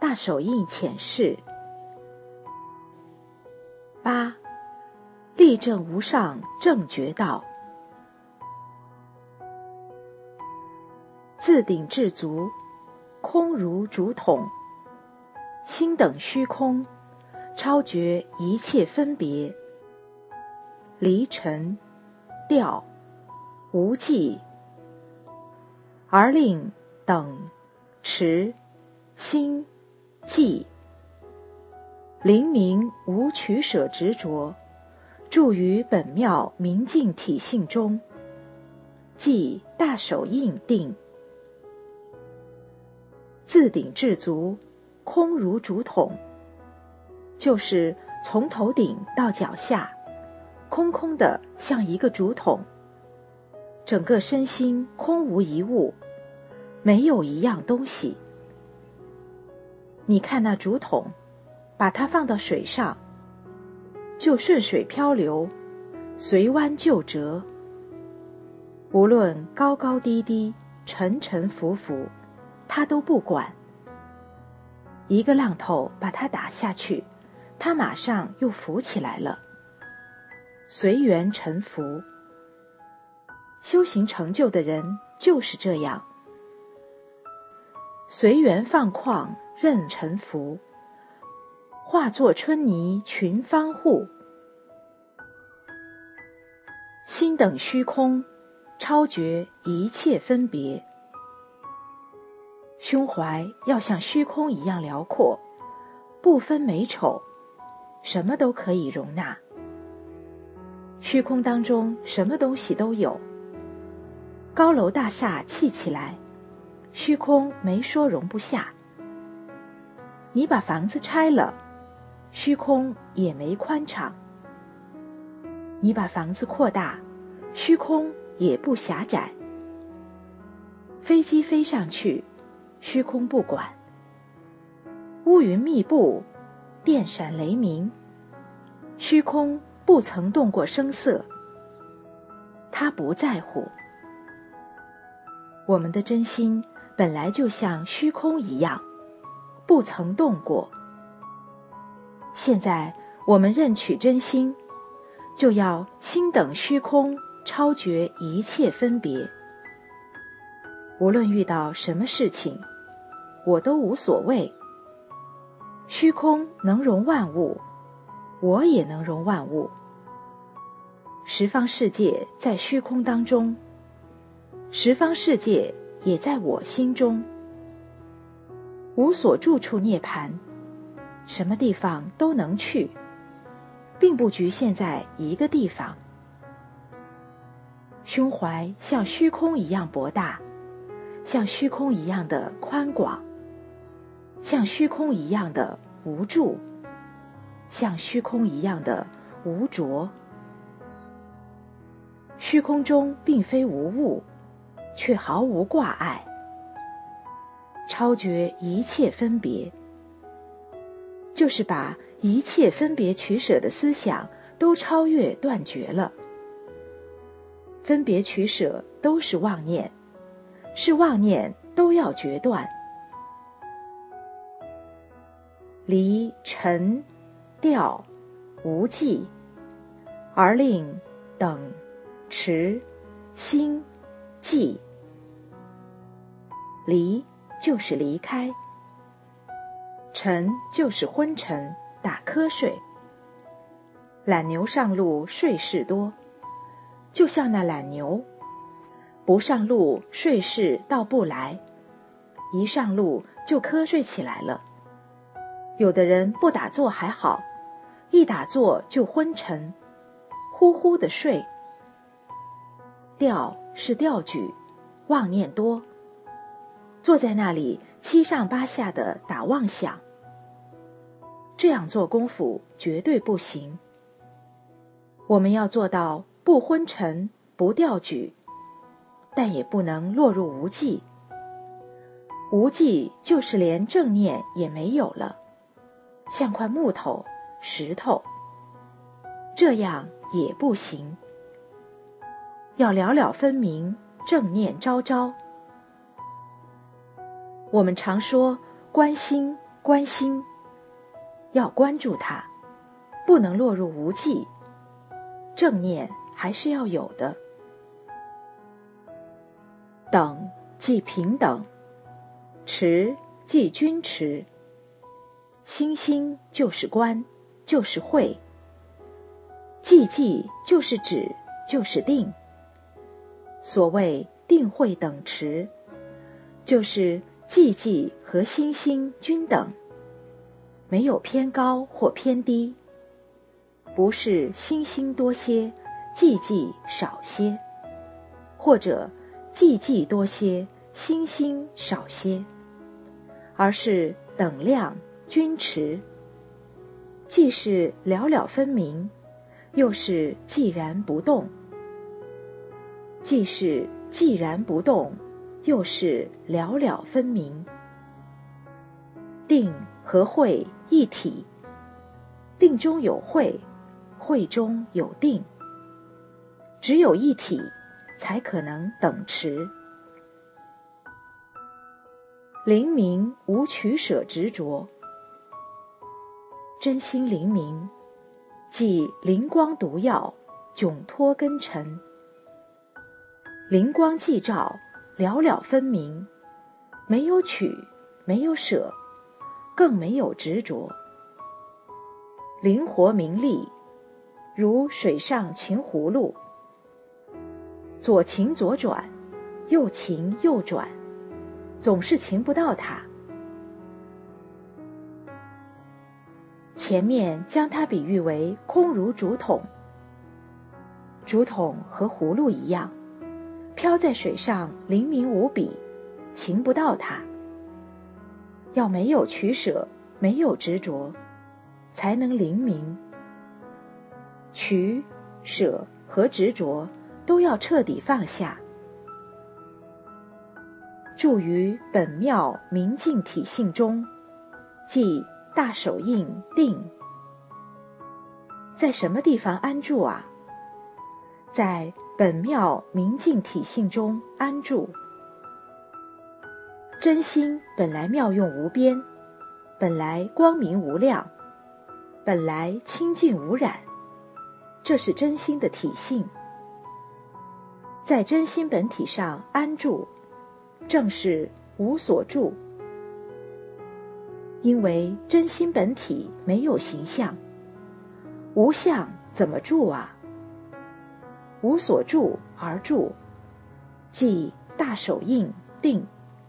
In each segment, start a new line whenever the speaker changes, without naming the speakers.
大手印浅示。8. 立正无上正觉道。自顶至足，空如竹筒，心等虚空，超绝一切分别，离尘调无记，而令等持心记，灵明无取舍执着，住于本妙明净体性中，即大手印定。自顶至足，空如竹筒，就是从头顶到脚下，空空的像一个竹筒，整个身心空无一物，没有一样东西。你看那竹筒，把它放到水上，就顺水漂流，随弯就折，无论高高低低，沉沉浮浮，它都不管。一个浪头把它打下去，它马上又浮起来了，随缘沉浮。修行成就的人就是这样，随缘放旷，任沉浮，化作春泥群芳护。心等虚空，超绝一切分别。胸怀要像虚空一样辽阔，不分美丑，什么都可以容纳。虚空当中什么东西都有，高楼大厦砌起来，虚空没说容不下。你把房子拆了，虚空也没宽敞。你把房子扩大，虚空也不狭窄。飞机飞上去，虚空不管。乌云密布，电闪雷鸣，虚空不曾动过声色，他不在乎。我们的真心本来就像虚空一样，不曾动过。现在我们认取真心，就要心等虚空，超绝一切分别。无论遇到什么事情，我都无所谓。虚空能容万物，我也能容万物。十方世界在虚空当中，十方世界也在我心中。无所住处涅槃，什么地方都能去，并不局限在一个地方。胸怀像虚空一样博大，像虚空一样的宽广，像虚空一样的无住，像虚空一样的无着。虚空中并非无物，却毫无挂碍，超绝一切分别，就是把一切分别取舍的思想都超越断绝了。分别取舍都是妄念，是妄念都要决断。离尘调无记，而令等持心记。离就是离开，尘就是昏沉打瞌睡。懒牛上路睡事多，就像那懒牛，不上路睡事倒不来，一上路就瞌睡起来了。有的人不打坐还好，一打坐就昏沉，呼呼的睡。调是调举，妄念多，坐在那里七上八下的打妄想，这样做功夫绝对不行。我们要做到不昏沉不调举，但也不能落入无记。无记就是连正念也没有了，像块木头石头，这样也不行。要了了分明，正念昭昭。我们常说观心关心，要关注它，不能落入无记，正念还是要有的。等即平等，持即均持，心心就是观，就是慧，寂寂就是止，就是定。所谓定慧等持，就是寂寂和心心均等，没有偏高或偏低，不是心心多些，寂寂少些，或者寂寂多些，心心少些，而是等量均持，既是了了分明，又是寂然不动，既是寂然不动，又是了了分明。定和慧一体，定中有慧，慧中有定，只有一体，才可能等持。灵明无取舍执着，真心灵明，即灵光毒药，迥脱根尘。灵光寂照，了了分明，没有取，没有舍，更没有执着。灵活明丽，如水上擎葫芦，左擎左转，右擎右转，总是擎不到它。前面将它比喻为空如竹筒，竹筒和葫芦一样，飘在水上灵明无比，擎不到它。要没有取舍，没有执着，才能灵明。取、舍和执着都要彻底放下。住于本妙明净体性中，即大手印定。在什么地方安住啊？在本妙明净体性中安住。真心本来妙用无边，本来光明无量，本来清净无染，这是真心的体性。在真心本体上安住，正是无所住。因为真心本体没有形象，无相怎么住啊？无所住而住，即大手印定。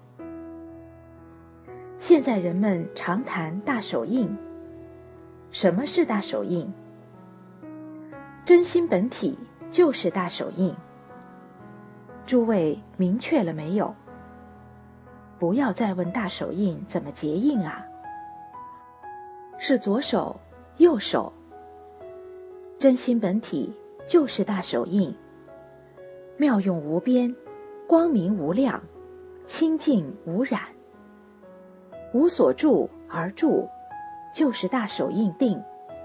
现在人们常谈大手印，什么是大手印？真心本体就是大手印。诸位明确了没有？不要再问大手印怎么结印啊？是左手、右手。真心本体就是大手印，妙用无边，光明无量，清净无染，无所住而住，就是大手印定。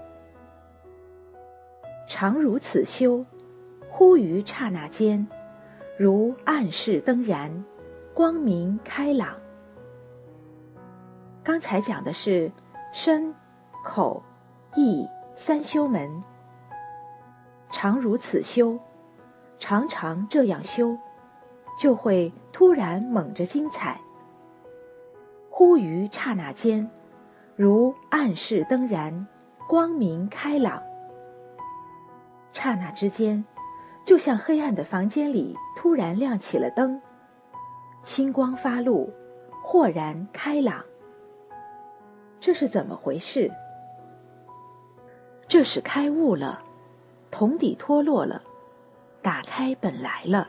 常如此修，忽于刹那间，如暗室灯燃，光明开朗。刚才讲的是身、口、意三修门，常如此修，常常这样修，就会突然猛着精彩。忽于刹那间，如暗室灯燃，光明开朗。刹那之间，就像黑暗的房间里突然亮起了灯，星光发露，豁然开朗。这是怎么回事？这是开悟了，桶底脱落了，打开本来了。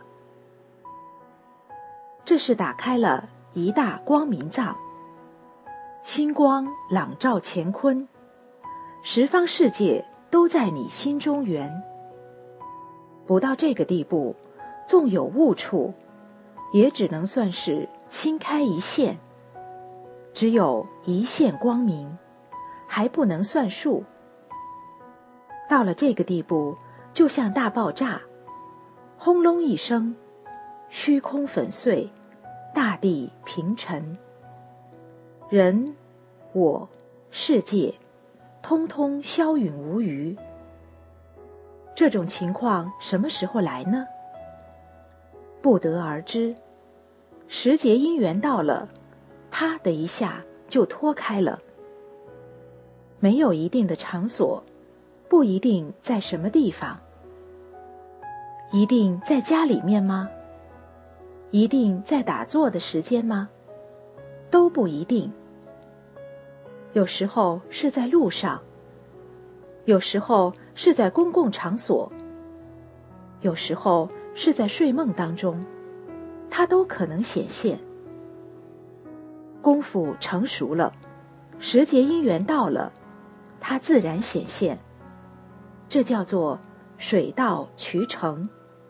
这是打开了一大光明藏，星光朗照乾坤，十方世界都在你心中圆。不到这个地步，纵有悟处，也只能算是心开一线，只有一线光明，还不能算数。到了这个地步，就像大爆炸，轰隆一声，虚空粉碎，大地平沉。人我、世界，通通消陨无余。这种情况什么时候来呢？不得而知。时节因缘到了，啪的一下就脱开了。没有一定的场所，不一定在什么地方。一定在家里面吗？一定在打坐的时间吗？都不一定。有时候是在路上，有时候是在公共场所，有时候是在睡梦当中，它都可能显现。功夫成熟了，时节因缘到了，它自然显现。这叫做水到渠成。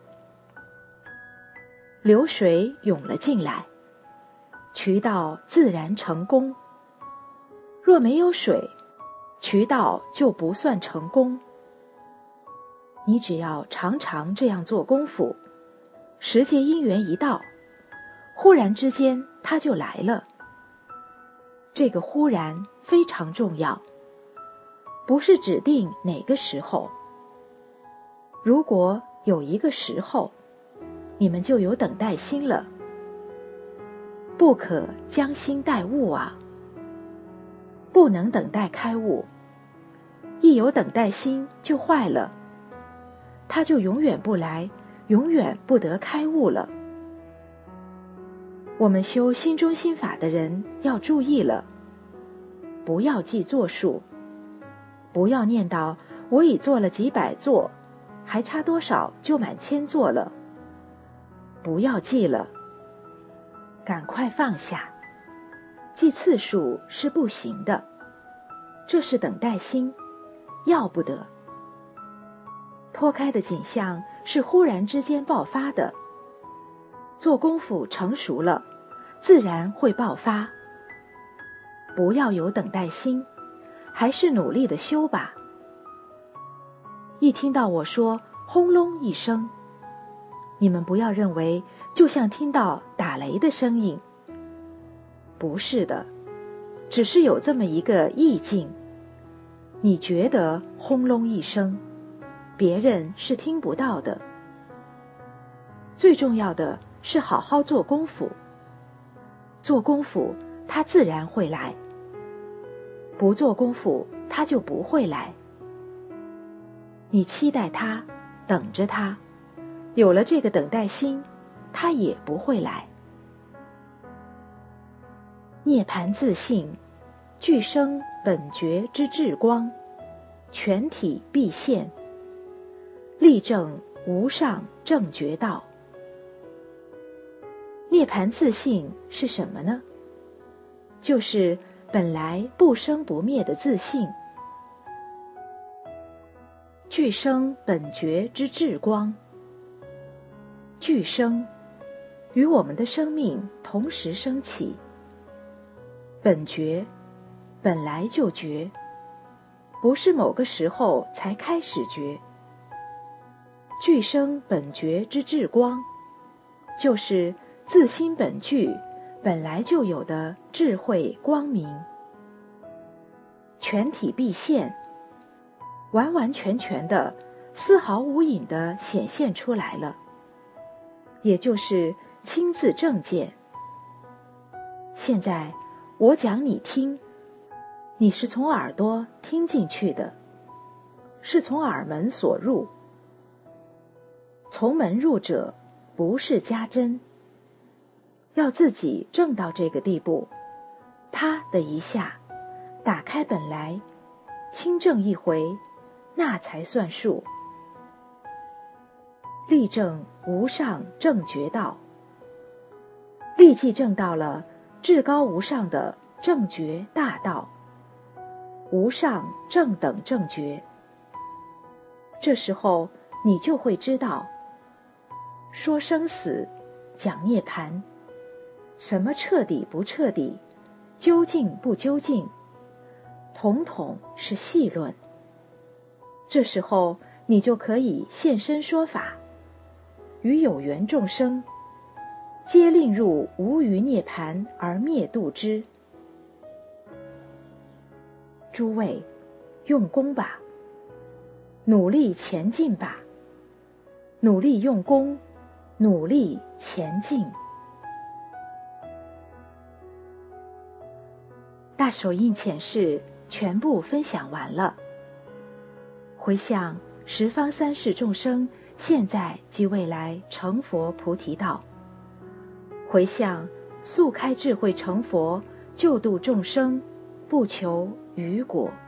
流水涌了进来，渠道自然成功。若没有水，渠道就不算成功。你只要常常这样做功夫，时节因缘一到，忽然之间它就来了。这个忽然非常重要，不是指定哪个时候。如果有一个时候，你们就有等待心了。不可将心待物啊，不能等待开悟。一有等待心就坏了，它就永远不来，永远不得开悟了。我们修心中心法的人要注意了，不要记座数，不要念叨我已做了几百座，还差多少就满1000座了。不要记了，赶快放下。记次数是不行的，这是等待心，要不得。脱开的景象是忽然之间爆发的，做功夫成熟了，自然会爆发。不要有等待心，还是努力的修吧。一听到我说轰隆一声，你们不要认为就像听到打雷的声音，不是的，只是有这么一个意境。你觉得轰隆一声，别人是听不到的。最重要的是好好做功夫，做功夫它自然会来，不做功夫它就不会来。你期待它，等着它，有了这个等待心，它也不会来。涅槃自性，具生本觉之至光，全体毕现，立正无上正觉道。涅槃自性是什么呢？就是本来不生不灭的自性，具生本觉之至光。具生与我们的生命同时升起，本觉本来就觉，不是某个时候才开始觉。具生本觉之至光，就是自心本具本来就有的智慧光明。全体毕现，完完全全的丝毫无影的显现出来了，也就是亲自证见。现在我讲你听，你是从耳朵听进去的，是从耳门所入。从门入者不是家珍，要自己证到这个地步，啪的一下打开本来，亲证一回，那才算数。立证无上正觉道，立即证到了至高无上的正觉大道，无上正等正觉。这时候你就会知道，说生死，讲涅槃，什么彻底不彻底，究竟不究竟，统统是细论。这时候你就可以现身说法，与有缘众生皆令入无余涅槃而灭度之。 诸位，用功吧，努力前进吧，努力用功，努力前进。大手印遣示全部分享完了。回向十方三世众生现在及未来成佛菩提道，回向速开智慧成佛，救度众生，不求余果。